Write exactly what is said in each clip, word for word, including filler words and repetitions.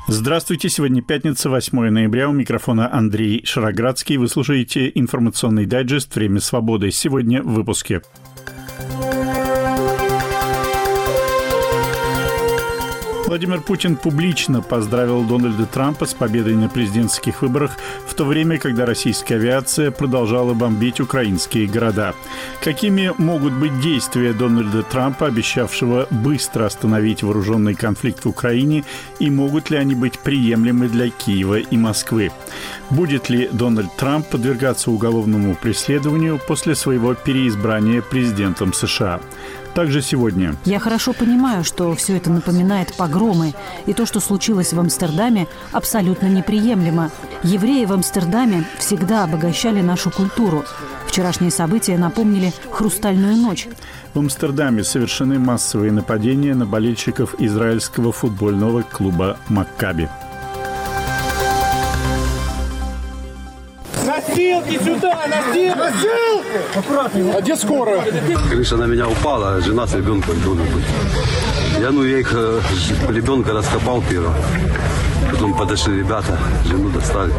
Здравствуйте, сегодня пятница, восьмое ноября, у микрофона Андрей Шароградский. Вы слушаете информационный дайджест «Время свободы». Сегодня в выпуске. Владимир Путин публично поздравил Дональда Трампа с победой на президентских выборах, в то время, когда российская авиация продолжала бомбить украинские города. Какими могут быть действия Дональда Трампа, обещавшего быстро остановить вооруженный конфликт в Украине, и могут ли они быть приемлемы для Киева и Москвы? Будет ли Дональд Трамп подвергаться уголовному преследованию после своего переизбрания президентом США? Также сегодня. Я хорошо понимаю, что все это напоминает погромы, и то, что случилось в Амстердаме, абсолютно неприемлемо. Евреи в Амстердаме всегда обогащали нашу культуру. Вчерашние события напомнили «Хрустальную ночь». В Амстердаме совершены массовые нападения на болельщиков израильского футбольного клуба «Маккаби». Носилки сюда! Носилки! Носилки! Аккуратно. А где скорая? Крыша на меня упала, жена с ребенком в доме были. Я, ну, я их, ребенка раскопал первого. Потом подошли ребята, жену достали.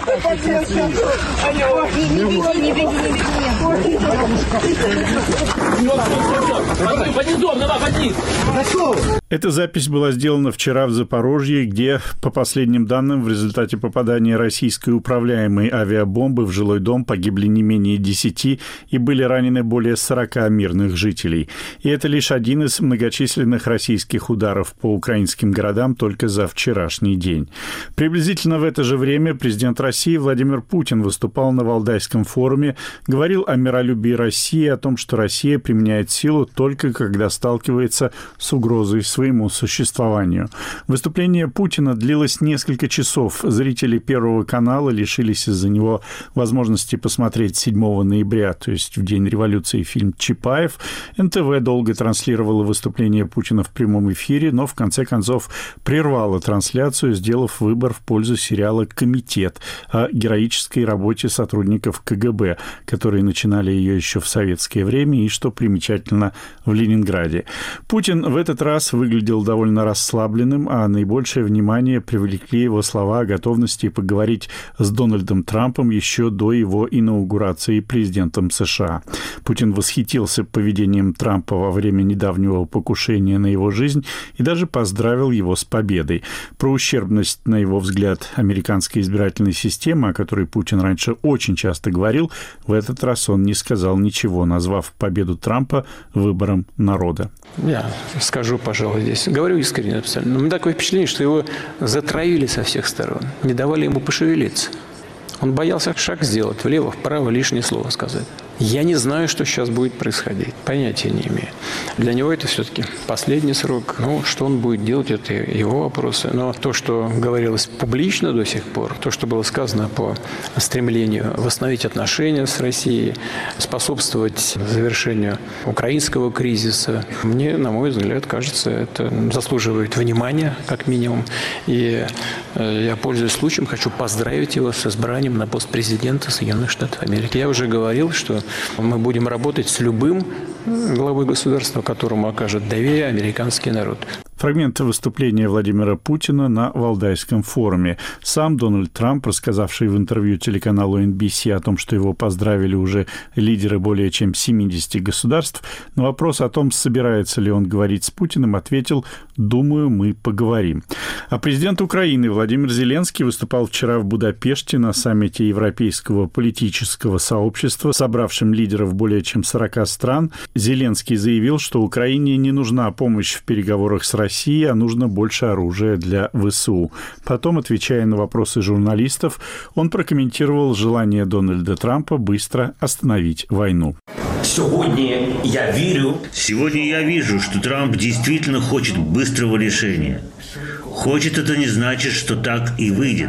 Эта запись была сделана вчера в Запорожье, где, по последним данным, в результате попадания российской управляемой авиабомбы в жилой дом погибли не менее десяти и были ранены более сорока мирных жителей. И это лишь один из многочисленных российских ударов по украинским городам только за вчерашний день. Приблизительно в это же время президент России Владимир Путин выступал на Валдайском форуме, говорил о миролюбии России, о том, что Россия применяет силу только когда сталкивается с угрозой своему существованию. Выступление Путина длилось несколько часов. Зрители Первого канала лишились из-за него возможности посмотреть седьмого ноября, то есть в день революции, фильм «Чапаев». эн тэ вэ долго транслировало выступление Путина в прямом эфире, но в конце концов прервало трансляцию, сделав выбор в пользу сериала «Комитет» о героической работе сотрудников ка гэ бэ, которые начинали ее еще в советское время и, что примечательно, в Ленинграде. Путин в этот раз выглядел довольно расслабленным, а наибольшее внимание привлекли его слова о готовности поговорить с Дональдом Трампом еще до его инаугурации президентом США. Путин восхитился поведением Трампа во время недавнего покушения на его жизнь и даже поздравил его с победой. Про ущербность, на его взгляд, американской избирательной системы, о которой Путин раньше очень часто говорил, в этот раз он не сказал ничего, назвав победу Трампа выбором народа. Я скажу, пожалуй, здесь. Говорю искренне абсолютно. Но у меня такое впечатление, что его затравили со всех сторон, не давали ему пошевелиться. Он боялся шаг сделать, влево, вправо, лишнее слово сказать. Я не знаю, что сейчас будет происходить. Понятия не имею. Для него это все-таки последний срок. Ну, что он будет делать, это его вопросы. Но то, что говорилось публично до сих пор, то, что было сказано по стремлению восстановить отношения с Россией, способствовать завершению украинского кризиса, мне, на мой взгляд, кажется, это заслуживает внимания, как минимум. И я, пользуясь случаем, хочу поздравить его с избранием на пост президента Соединенных Штатов Америки. Я уже говорил, что мы будем работать с любым главой государства, которому окажет доверие американский народ. Фрагменты выступления Владимира Путина на Валдайском форуме. Сам Дональд Трамп, рассказавший в интервью телеканалу эн би си о том, что его поздравили уже лидеры более чем семидесяти государств, на вопрос о том, собирается ли он говорить с Путиным, ответил: «Думаю, мы поговорим». А президент Украины Владимир Зеленский выступал вчера в Будапеште на саммите Европейского политического сообщества, собравшем лидеров более чем сорока стран. Зеленский заявил, что Украине не нужна помощь в переговорах с Россией, России, а нужно больше оружия для вэ эс у. Потом, отвечая на вопросы журналистов, он прокомментировал желание Дональда Трампа быстро остановить войну. Сегодня я верю. Сегодня я вижу, что Трамп действительно хочет быстрого решения. Хочет — это не значит, что так и выйдет.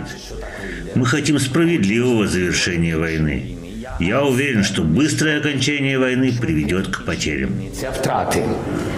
Мы хотим справедливого завершения войны. Я уверен, что быстрое окончание войны приведет к потерям.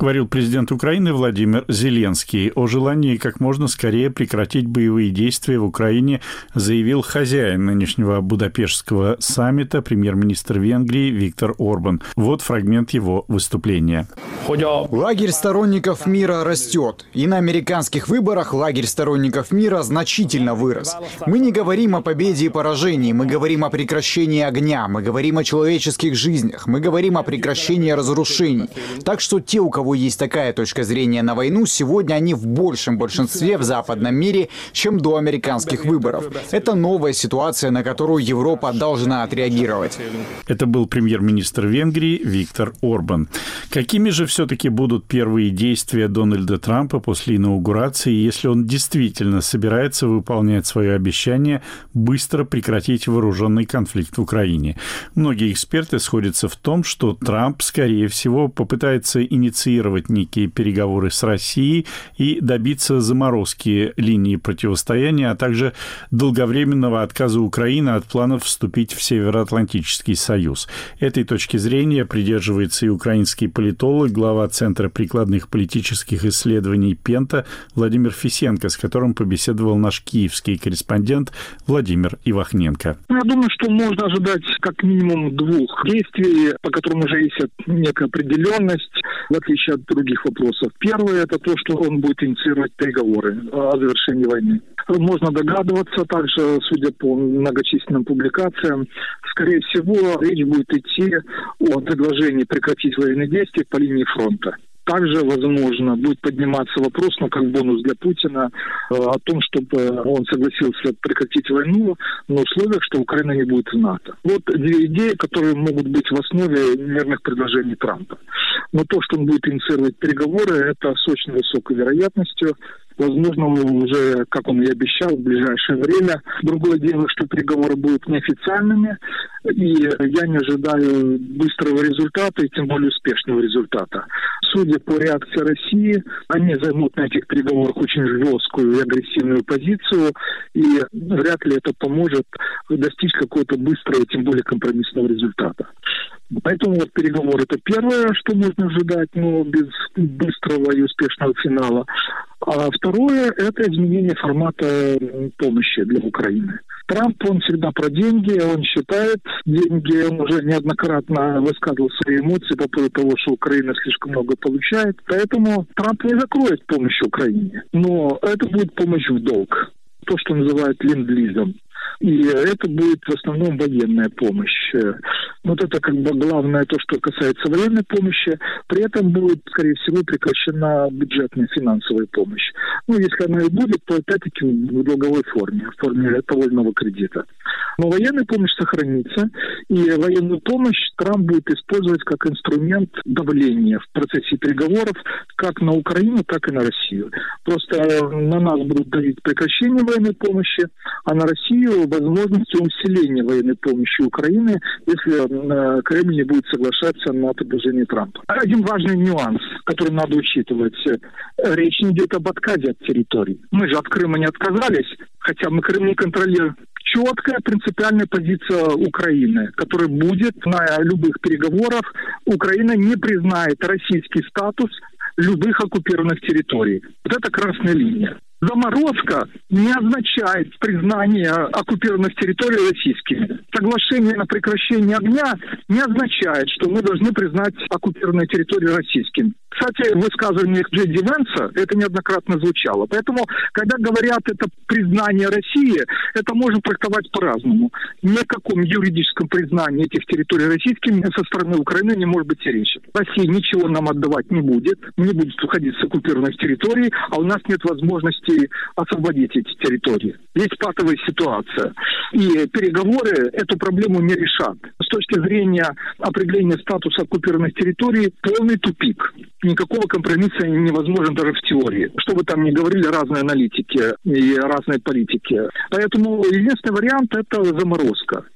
Говорил президент Украины Владимир Зеленский. О желании как можно скорее прекратить боевые действия в Украине заявил хозяин нынешнего Будапештского саммита, премьер-министр Венгрии Виктор Орбан. Вот фрагмент его выступления. Лагерь сторонников мира растет. И на американских выборах лагерь сторонников мира значительно вырос. Мы не говорим о победе и поражении, мы говорим о прекращении огня, мы говорим о человеческих жизнях, мы говорим о прекращении разрушений. Так что те, у кого есть такая точка зрения на войну, сегодня они в большем большинстве в западном мире, чем до американских выборов. Это новая ситуация, на которую Европа должна отреагировать. Это был премьер-министр Венгрии Виктор Орбан. Какими же все-таки будут первые действия Дональда Трампа после инаугурации, если он действительно собирается выполнять свое обещание быстро прекратить вооруженный конфликт в Украине? Многие эксперты сходятся в том, что Трамп, скорее всего, попытается инициировать некие переговоры с Россией и добиться заморозки линии противостояния, а также долговременного отказа Украины от планов вступить в Североатлантический союз. Этой точки зрения придерживается и украинский политолог, глава Центра прикладных политических исследований Пента Владимир Фисенко, с которым побеседовал наш киевский корреспондент Владимир Ивахненко. Я думаю, что можно ожидать как минимум двух действий, по которым уже есть некая определенность, в отличие от других вопросов. Первое – это то, что он будет инициировать переговоры о завершении войны. Можно догадываться также, судя по многочисленным публикациям, скорее всего, речь будет идти о предложении прекратить военные действия по линии фронта. Также, возможно, будет подниматься вопрос, ну, как бонус для Путина, о том, чтобы он согласился прекратить войну на условиях, что Украина не будет в НАТО. Вот две идеи, которые могут быть в основе мирных предложений Трампа. Но то, что он будет инициировать переговоры, это с очень высокой вероятностью. Возможно, уже, как он и обещал, в ближайшее время. Другое дело, что переговоры будут неофициальными, и я не ожидаю быстрого результата, и тем более успешного результата. Судя по реакции России, они займут на этих переговорах очень жесткую и агрессивную позицию, и вряд ли это поможет достичь какого-то быстрого, тем более компромиссного результата. Поэтому вот переговоры – это первое, что можно ожидать, но без быстрого и успешного финала. А второе – это изменение формата помощи для Украины. Трамп, он всегда про деньги, он считает деньги, он уже неоднократно высказывал свои эмоции по поводу того, что Украина слишком много получает. Поэтому Трамп не закроет помощь Украине, но это будет помощь в долг, то, что называют ленд-лизом. И это будет в основном военная помощь. Вот это как бы главное, то, что касается военной помощи. При этом будет, скорее всего, прекращена бюджетная финансовая помощь. Ну, если она и будет, то опять-таки в долговой форме, в форме довольного кредита. Но военная помощь сохранится, и военную помощь Трамп будет использовать как инструмент давления в процессе переговоров как на Украину, так и на Россию. Просто на нас будут давить прекращение военной помощи, а на Россию возможностью усиления военной помощи Украины, если э, Кремль не будет соглашаться на предложение Трампа. Один важный нюанс, который надо учитывать. Речь не идет об отказе от территории. Мы же от Крыма не отказались, хотя мы Крым не контролируем. Четкая принципиальная позиция Украины, которая будет на любых переговорах. Украина не признает российский статус любых оккупированных территорий. Вот это красная линия. Заморозка не означает признание оккупированных территорий российскими. Соглашение на прекращение огня не означает, что мы должны признать оккупированные территории российскими. Кстати, в высказываниях Джей Ди Венса это неоднократно звучало. Поэтому, когда говорят это признание России, это можно трактовать по-разному. Ни о каком юридическом признании этих территорий российскими со стороны Украины не может быть и речи. Россия ничего нам отдавать не будет, не будет уходить с оккупированных территорий, а у нас нет возможности освободить эти территории. Есть патовая ситуация. И переговоры эту проблему не решат. С точки зрения определения статуса оккупированных территорий, полный тупик. Никакого компромисса невозможен даже в теории. Что бы там ни говорили разные аналитики и разные политики. Поэтому единственный вариант – это заморозка.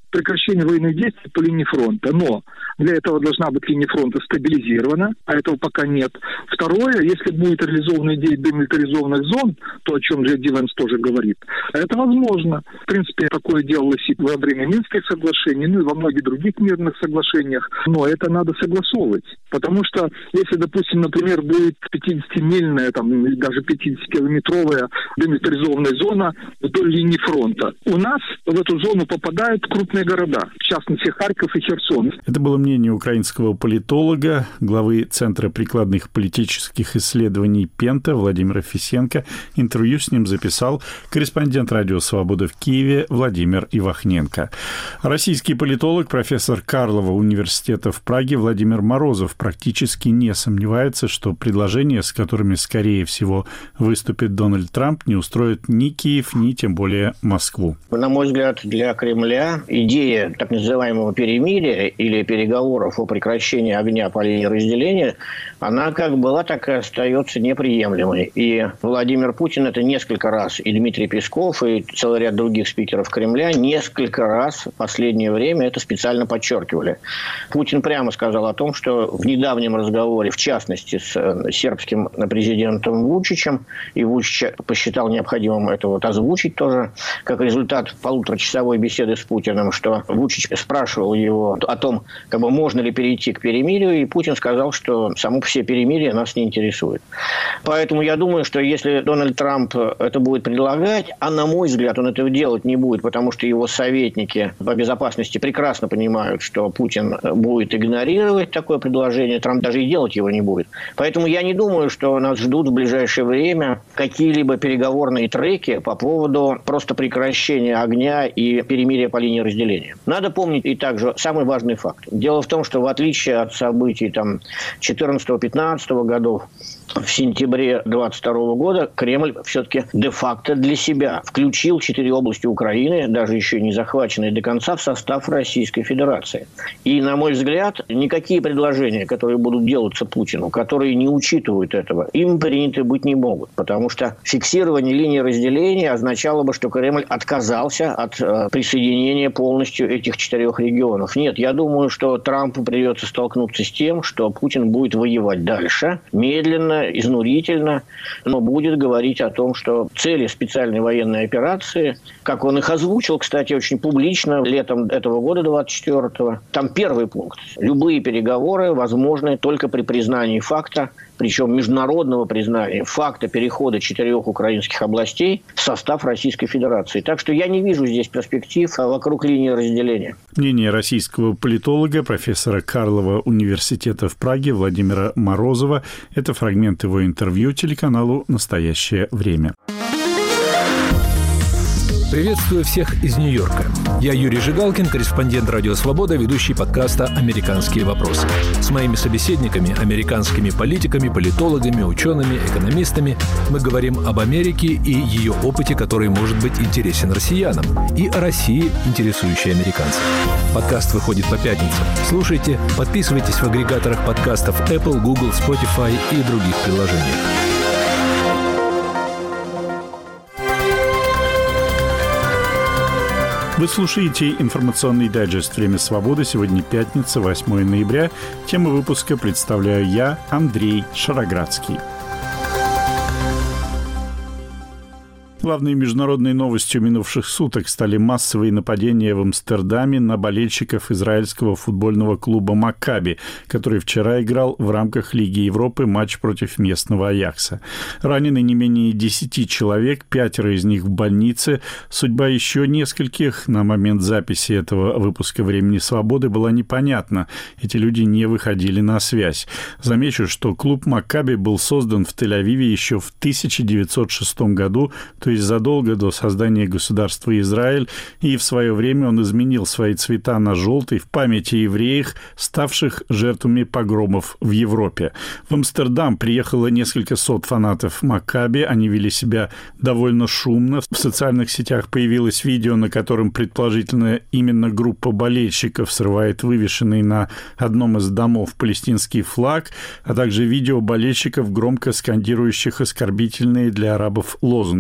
прекращение военных действий по линии фронта. Но для этого должна быть линия фронта стабилизирована, а этого пока нет. Второе, если будет реализована идея демилитаризованных зон, то, о чем Джей Ди Вэнс тоже говорит, это возможно. В принципе, такое делалось и во время Минских соглашений, ну и во многих других мирных соглашениях. Но это надо согласовывать. Потому что, если, допустим, например, будет пятидесятимильная, там, даже пятидесятикилометровая демилитаризованная зона вдоль линии фронта, у нас в эту зону попадают крупные города, в частности, Харьков и Херсон. Это было мнение украинского политолога, главы Центра прикладных политических исследований Пента Владимира Фисенко. Интервью с ним записал корреспондент Радио Свобода в Киеве Владимир Ивахненко. Российский политолог, профессор Карлова университета в Праге Владимир Морозов практически не сомневается, что предложения, с которыми, скорее всего, выступит Дональд Трамп, не устроят ни Киев, ни тем более Москву. На мой взгляд, для Кремля идея так называемого перемирия или переговоров о прекращении огня по линии разделения, она как была, так и остается неприемлемой. И Владимир Путин это несколько раз, и Дмитрий Песков, и целый ряд других спикеров Кремля несколько раз в последнее время это специально подчеркивали. Путин прямо сказал о том, что в недавнем разговоре, в частности, с сербским президентом Вучичем, и Вучич посчитал необходимым это вот озвучить тоже, как результат полуторачасовой беседы с Путиным, что Вучич спрашивал его о том, как бы можно ли перейти к перемирию, и Путин сказал, что само по себе перемирие нас не интересует. Поэтому я думаю, что если Дональд Трамп это будет предлагать, а на мой взгляд он этого делать не будет, потому что его советники по безопасности прекрасно понимают, что Путин будет игнорировать такое предложение, Трамп даже и делать его не будет. Поэтому я не думаю, что нас ждут в ближайшее время какие-либо переговорные треки по поводу просто прекращения огня и перемирия по линии разделения. Надо помнить и также самый важный факт. Дело в том, что в отличие от событий там четырнадцатого-пятнадцатого годов, в сентябре двадцать второго года Кремль все-таки де-факто для себя включил четыре области Украины, даже еще не захваченные до конца, в состав Российской Федерации. И, на мой взгляд, никакие предложения, которые будут делаться Путину, которые не учитывают этого, им приняты быть не могут. Потому что фиксирование линии разделения означало бы, что Кремль отказался от э, присоединения полностью этих четырех регионов. Нет, я думаю, что Трампу придется столкнуться с тем, что Путин будет воевать дальше, медленно, изнурительно, но будет говорить о том, что цели специальной военной операции, как он их озвучил, кстати, очень публично летом этого года, двадцать четвёртого, там первый пункт. Любые переговоры возможны только при признании факта, причем международного признания факта перехода четырех украинских областей в состав Российской Федерации. Так что я не вижу здесь перспектив вокруг линии разделения. Мнение российского политолога, профессора Карлова университета в Праге Владимира Морозова. Это фрагмент его интервью телеканалу «Настоящее время». Приветствую всех из Нью-Йорка. Я Юрий Жигалкин, корреспондент «Радио Свобода», ведущий подкаста «Американские вопросы». С моими собеседниками, американскими политиками, политологами, учеными, экономистами мы говорим об Америке и ее опыте, который может быть интересен россиянам, и о России, интересующей американцев. Подкаст выходит по пятницам. Слушайте, подписывайтесь в агрегаторах подкастов Apple, Google, Spotify и других приложениях. Вы слушаете информационный дайджест «Время свободы». Сегодня пятница, восьмое ноября. Тему выпуска представляю я, Андрей Шароградский. Главной международной новостью минувших суток стали массовые нападения в Амстердаме на болельщиков израильского футбольного клуба «Маккаби», который вчера играл в рамках Лиги Европы матч против местного «Аякса». Ранены не менее десяти человек, пятеро из них в больнице. Судьба еще нескольких на момент записи этого выпуска «Времени свободы» была непонятна. Эти люди не выходили на связь. Замечу, что клуб «Маккаби» был создан в Тель-Авиве еще в тысяча девятьсот шестом году, то есть задолго до создания государства Израиль, и в свое время он изменил свои цвета на желтый в память о евреях, ставших жертвами погромов в Европе. В Амстердам приехало несколько сот фанатов «Маккаби». Они вели себя довольно шумно. В социальных сетях появилось видео, на котором, предположительно, именно группа болельщиков срывает вывешенный на одном из домов палестинский флаг, а также видео болельщиков, громко скандирующих оскорбительные для арабов лозунги.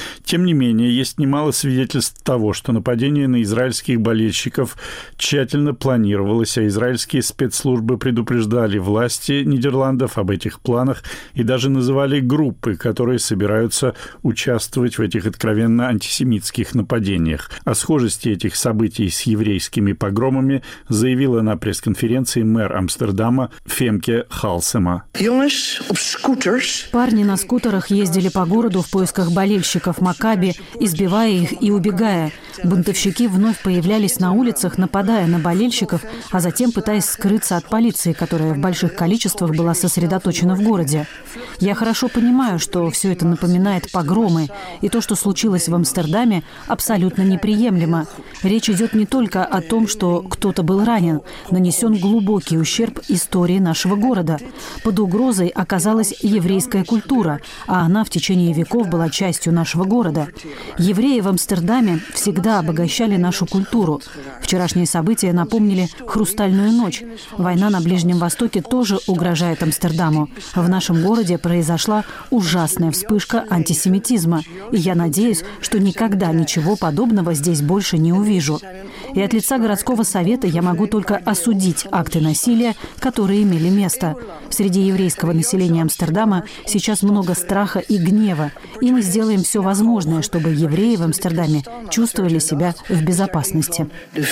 Тем не менее, есть немало свидетельств того, что нападение на израильских болельщиков тщательно планировалось, а израильские спецслужбы предупреждали власти Нидерландов об этих планах и даже называли группы, которые собираются участвовать в этих откровенно антисемитских нападениях. О схожести этих событий с еврейскими погромами заявила на пресс-конференции мэр Амстердама Фемке Халсема. Парни на скутерах ездили по городу в поисках болельщиков Маккаби, избивая их и убегая. Бунтовщики вновь появлялись на улицах, нападая на болельщиков, а затем пытаясь скрыться от полиции, которая в больших количествах была сосредоточена в городе. Я хорошо понимаю, что все это напоминает погромы, и то, что случилось в Амстердаме, абсолютно неприемлемо. Речь идет не только о том, что кто-то был ранен, нанесен глубокий ущерб истории нашего города. Под угрозой оказалась еврейская культура, а она в течение веков была частью нашего города. Евреи в Амстердаме всегда обогащали нашу культуру. Вчерашние события напомнили «Хрустальную ночь». Война на Ближнем Востоке тоже угрожает Амстердаму. В нашем городе произошла ужасная вспышка антисемитизма, и я надеюсь, что никогда ничего подобного здесь больше не увижу. И от лица городского совета я могу только осудить акты насилия, которые имели место. Среди еврейского населения Амстердама сейчас много страха и гнева, и мы сделаем все возможное, чтобы евреи в Амстердаме чувствовали себя в безопасности.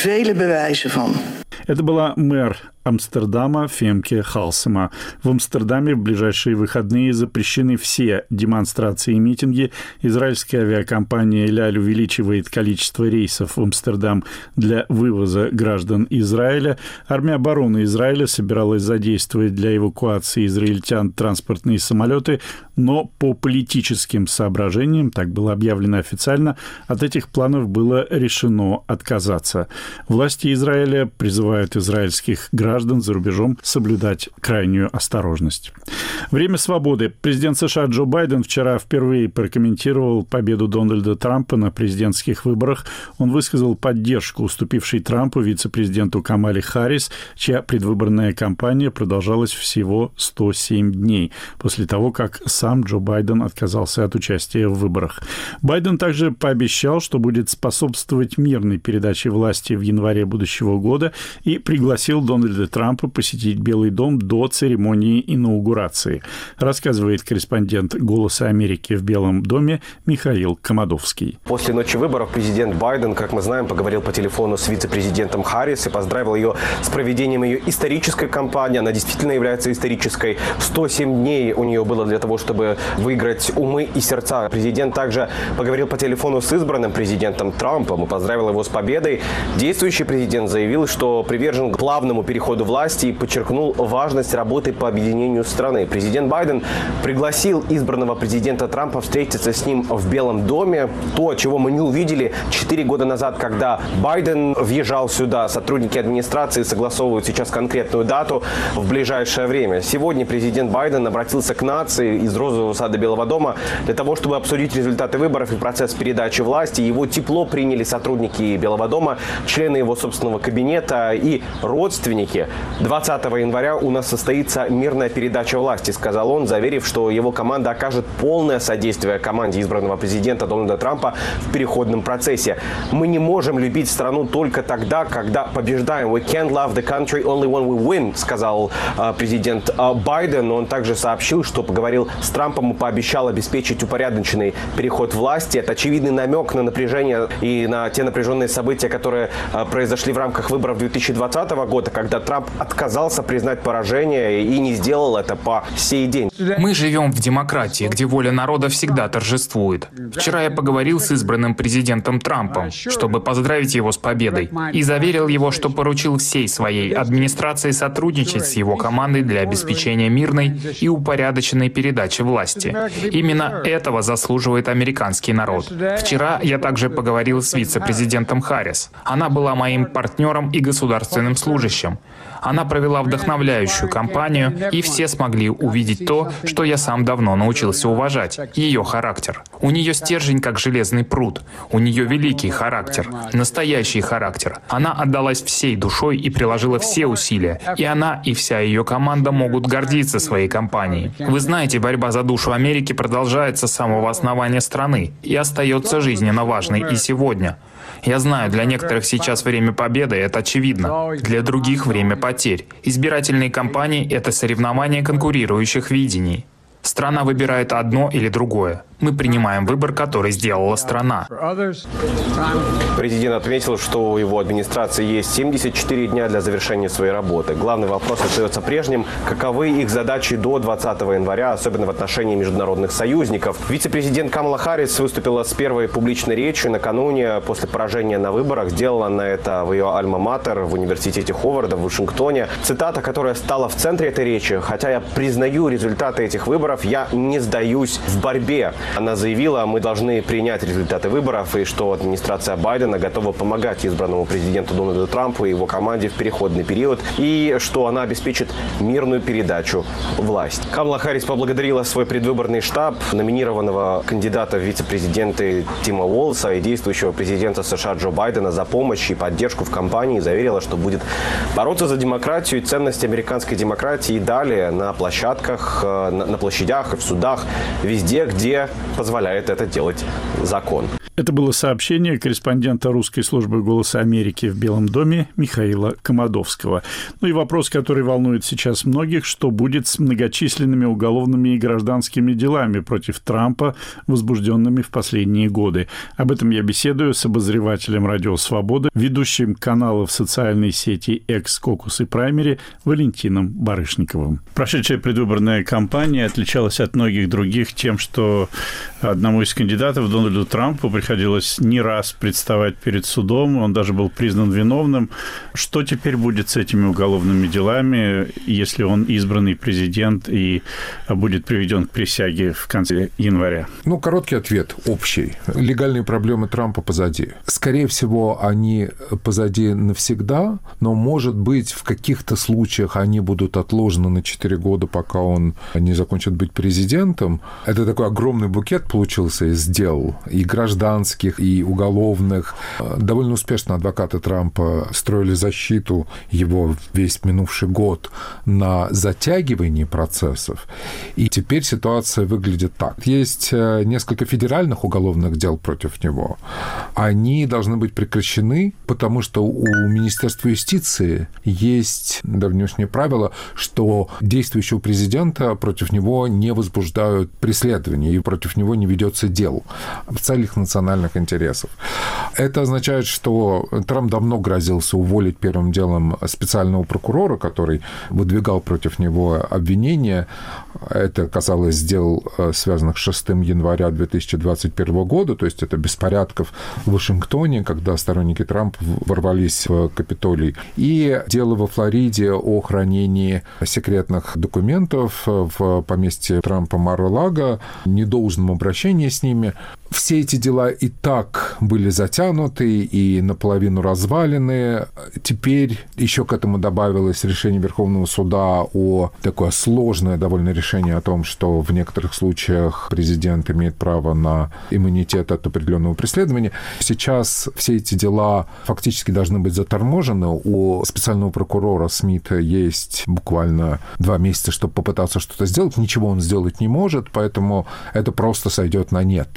Это была мэр Амстердама Фемке Халсема. В Амстердаме в ближайшие выходные запрещены все демонстрации и митинги. Израильская авиакомпания «Эль Аль» увеличивает количество рейсов в Амстердам для вывоза граждан Израиля. Армия обороны Израиля собиралась задействовать для эвакуации израильтян транспортные самолеты, но по политическим соображениям, так было объявлено официально, от этих планов было решено отказаться. Власти Израиля призывают израильских граждан граждан за рубежом соблюдать крайнюю осторожность. Время свободы. Президент США Джо Байден вчера впервые прокомментировал победу Дональда Трампа на президентских выборах. Он высказал поддержку уступившей Трампу вице-президенту Камале Харрис, чья предвыборная кампания продолжалась всего сто семь дней после того, как сам Джо Байден отказался от участия в выборах. Байден также пообещал, что будет способствовать мирной передаче власти в январе будущего года и пригласил Дональда Трампа посетить Белый дом до церемонии инаугурации, рассказывает корреспондент «Голоса Америки» в Белом доме Михаил Комадовский. После ночи выборов президент Байден, как мы знаем, поговорил по телефону с вице-президентом Харрис и поздравил ее с проведением ее исторической кампании. Она действительно является исторической. сто семь дней у нее было для того, чтобы выиграть умы и сердца. Президент также поговорил по телефону с избранным президентом Трампом и поздравил его с победой. Действующий президент заявил, что привержен к плавному переходу власти и подчеркнул важность работы по объединению страны. Президент Байден пригласил избранного президента Трампа встретиться с ним в Белом доме. То, чего мы не увидели четыре года назад, когда Байден въезжал сюда. Сотрудники администрации согласовывают сейчас конкретную дату в ближайшее время. Сегодня президент Байден обратился к нации из Розового сада Белого дома для того, чтобы обсудить результаты выборов и процесс передачи власти. Его тепло приняли сотрудники Белого дома, члены его собственного кабинета и родственники. двадцатого января у нас состоится мирная передача власти, сказал он, заверив, что его команда окажет полное содействие команде избранного президента Дональда Трампа в переходном процессе. Мы не можем любить страну только тогда, когда побеждаем. We can't love the country only when we win, сказал э, президент э, Байден. Он также сообщил, что поговорил с Трампом и пообещал обеспечить упорядоченный переход власти. Это очевидный намек на напряжение и на те напряженные события, которые э, произошли в рамках выборов две тысячи двадцатого года, когда Трамп отказался признать поражение и не сделал это по сей день. Мы живем в демократии, где воля народа всегда торжествует. Вчера я поговорил с избранным президентом Трампом, чтобы поздравить его с победой, и заверил его, что поручил всей своей администрации сотрудничать с его командой для обеспечения мирной и упорядоченной передачи власти. Именно этого заслуживает американский народ. Вчера я также поговорил с вице-президентом Харрис. Она была моим партнером и государственным служащим. Она провела вдохновляющую кампанию, и все смогли увидеть то, что я сам давно научился уважать – ее характер. У нее стержень, как железный пруд. У нее великий характер, настоящий характер. Она отдалась всей душой и приложила все усилия. И она, и вся ее команда могут гордиться своей кампанией. Вы знаете, борьба за душу Америки продолжается с самого основания страны и остается жизненно важной и сегодня. Я знаю, для некоторых сейчас время победы – это очевидно. Для других – время потерь. Избирательные кампании – это соревнование конкурирующих видений. Страна выбирает одно или другое. Мы принимаем выбор, который сделала страна. Президент отметил, что у его администрации есть семьдесят четыре дня для завершения своей работы. Главный вопрос остается прежним. Каковы их задачи до двадцатого января, особенно в отношении международных союзников? Вице-президент Камала Харрис выступила с первой публичной речью накануне после поражения на выборах. Сделала она это в ее альма-матер в университете Ховарда в Вашингтоне. Цитата, которая стала в центре этой речи: «Хотя я признаю результаты этих выборов, я не сдаюсь в борьбе». Она заявила, мы должны принять результаты выборов и что администрация Байдена готова помогать избранному президенту Дональду Трампу и его команде в переходный период, и что она обеспечит мирную передачу власти. Камала Харрис поблагодарила свой предвыборный штаб, номинированного кандидата в вице-президенты Тима Уоллса и действующего президента США Джо Байдена за помощь и поддержку в кампании, заверила, что будет бороться за демократию и ценности американской демократии и далее на площадках, на, на площадях и в судах, везде, где позволяет это делать закон. Это было сообщение корреспондента русской службы «Голоса Америки» в Белом доме Михаила Комодовского. Ну и вопрос, который волнует сейчас многих: что будет с многочисленными уголовными и гражданскими делами против Трампа, возбужденными в последние годы. Об этом я беседую с обозревателем «Радио Свобода», ведущим канала в социальной сети X Caucus и Primary Валентином Барышниковым. Прошедшая предвыборная кампания отличалась от многих других тем, что одному из кандидатов, Дональду Трампу, приходилось не раз представать перед судом, он даже был признан виновным. Что теперь будет с этими уголовными делами, если он избранный президент и будет приведен к присяге в конце января? Ну, короткий ответ, общий. Легальные проблемы Трампа позади. Скорее всего, они позади навсегда, но, может быть, в каких-то случаях они будут отложены на четыре года, пока он не закончит быть президентом. Это такой огромный букет получился из дел, и гражданских, и уголовных. Довольно успешно адвокаты Трампа строили защиту его весь минувший год на затягивании процессов. И теперь ситуация выглядит так. Есть несколько федеральных уголовных дел против него. Они должны быть прекращены, потому что у Министерства юстиции есть давнишнее правило, что действующего президента против него не возбуждают преследование, и против него не ведется дел в целях национальных интересов. Это означает, что Трамп давно грозился уволить первым делом специального прокурора, который выдвигал против него обвинения. Это касалось дел, связанных с шестого января две тысячи двадцать первого года, то есть это беспорядков в Вашингтоне, когда сторонники Трампа ворвались в Капитолий, и дело во Флориде о хранении секретных документов в поместье Трампа Мар-а-Лаго, недолжном обращении с ними. Все эти дела и так были затянуты и наполовину развалены. Теперь еще к этому добавилось решение Верховного суда о такое сложное довольно решение о том, что в некоторых случаях президент имеет право на иммунитет от определенного преследования. Сейчас все эти дела фактически должны быть заторможены. У специального прокурора Смита есть буквально два месяца, чтобы попытаться что-то сделать. Ничего он сделать не может, поэтому это просто сойдет на нет.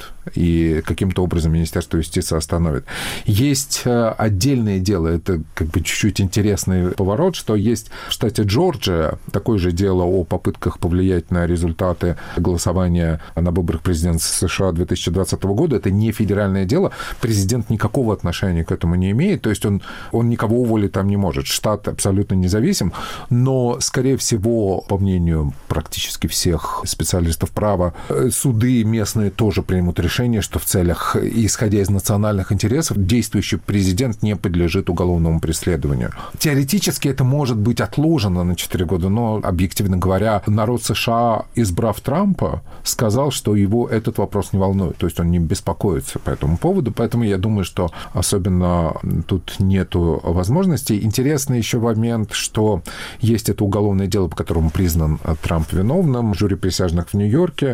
И каким-то образом Министерство юстиции остановит. Есть отдельное дело, это как бы чуть-чуть интересный поворот, что есть в штате Джорджия такое же дело о попытках повлиять на результаты голосования на выборах президента США две тысячи двадцатого года. Это не федеральное дело, президент никакого отношения к этому не имеет, то есть он, он никого уволить там не может. Штат абсолютно независим, но, скорее всего, по мнению практически всех специалистов права, суды местные тоже примут решение решение, что в целях, исходя из национальных интересов, действующий президент не подлежит уголовному преследованию. Теоретически это может быть отложено на четыре года, но, объективно говоря, народ США, избрав Трампа, сказал, что его этот вопрос не волнует, то есть он не беспокоится по этому поводу, поэтому я думаю, что особенно тут нету возможностей. Интересный еще момент, что есть это уголовное дело, по которому признан Трамп виновным, жюри присяжных в Нью-Йорке,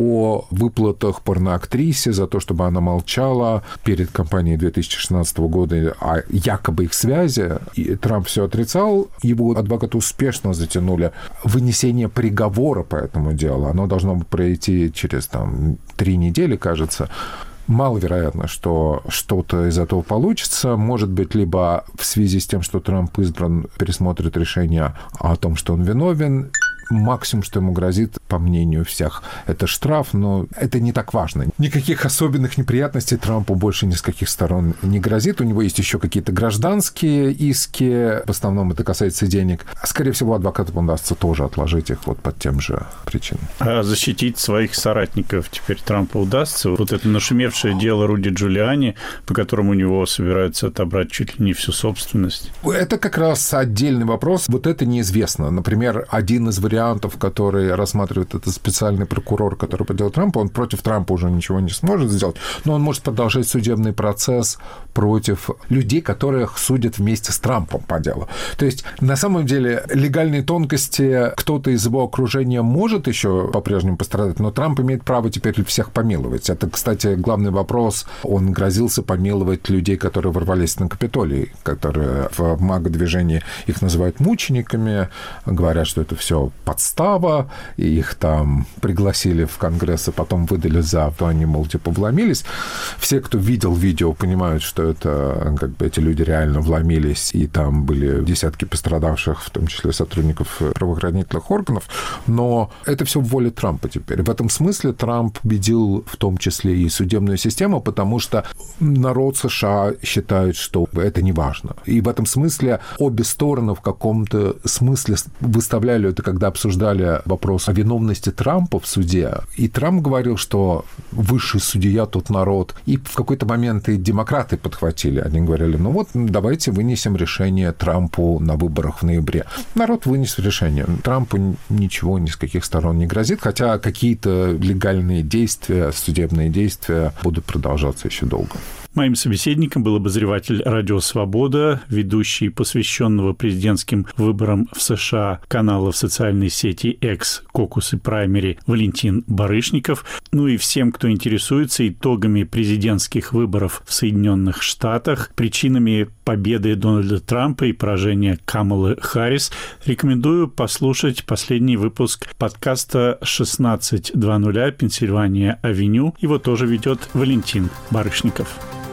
о выплатах порноактрисе за то, чтобы она молчала перед кампанией две тысячи шестнадцатого года о якобы их связи. И Трамп все отрицал, его адвокаты успешно затянули вынесение приговора по этому делу. Оно должно пройти через там, три недели, кажется. Маловероятно, что что-то из этого получится. Может быть, либо в связи с тем, что Трамп избран, пересмотрит решение о том, что он виновен. Максимум, что ему грозит, по мнению всех, это штраф, но это не так важно. Никаких особенных неприятностей Трампу больше ни с каких сторон не грозит. У него есть еще какие-то гражданские иски, в основном это касается денег. Скорее всего, адвокатам удастся тоже отложить их вот под тем же причинам. А защитить своих соратников теперь Трампу удастся? Вот это нашумевшее дело Руди Джулиани, по которому у него собираются отобрать чуть ли не всю собственность. Это как раз отдельный вопрос. Вот это неизвестно. Например, один из вариантов, который рассматривает этот специальный прокурор, который по делу Трампа, он против Трампа уже ничего не сможет сделать, но он может продолжать судебный процесс против людей, которых судят вместе с Трампом по делу. То есть, на самом деле, легальные тонкости кто-то из его окружения может еще по-прежнему пострадать, но Трамп имеет право теперь всех помиловать. Это, кстати, главный вопрос. Он грозился помиловать людей, которые ворвались на Капитолий, которые в МАГА-движении их называют мучениками, говорят, что это все подстава, и их там пригласили в Конгресс, и потом выдали за, то они, мол, типа, вломились. Все, кто видел видео, понимают, что это, как бы, эти люди реально вломились, и там были десятки пострадавших, в том числе сотрудников правоохранительных органов, но это все в воле Трампа теперь. В этом смысле Трамп победил в том числе и судебную систему, потому что народ США считает, что это не важно. И в этом смысле обе стороны в каком-то смысле выставляли это, когда обсуждали вопрос о виновности Трампа в суде. И Трамп говорил, что высший судья тут народ. И в какой-то момент и демократы подхватили. Они говорили, ну вот, давайте вынесем решение Трампу на выборах в ноябре. Народ вынес решение. Трампу ничего ни с каких сторон не грозит, хотя какие-то легальные действия, судебные действия будут продолжаться еще долго. Моим собеседником был обозреватель «Радио Свобода», ведущий посвященного президентским выборам в США канала в социальной сети X «Кокус и Праймери» Валентин Барышников. Ну и всем, кто интересуется итогами президентских выборов в Соединенных Штатах, причинами победы Дональда Трампа и поражения Камалы Харрис, рекомендую послушать последний выпуск подкаста шестнадцать двадцать «Пенсильвания-авеню». Его тоже ведет Валентин Барышников.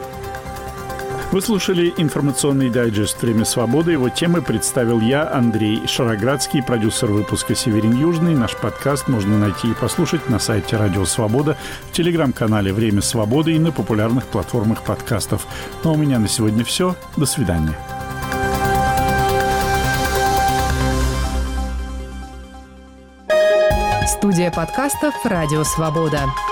Вы слушали информационный дайджест «Время свободы». Его темы представил я, Андрей Шароградский, продюсер выпуска «Северин Южный». Наш подкаст можно найти и послушать на сайте «Радио Свобода», в телеграм-канале «Время свободы» и на популярных платформах подкастов. Ну а у меня на сегодня все. До свидания. Студия подкастов «Радио Свобода».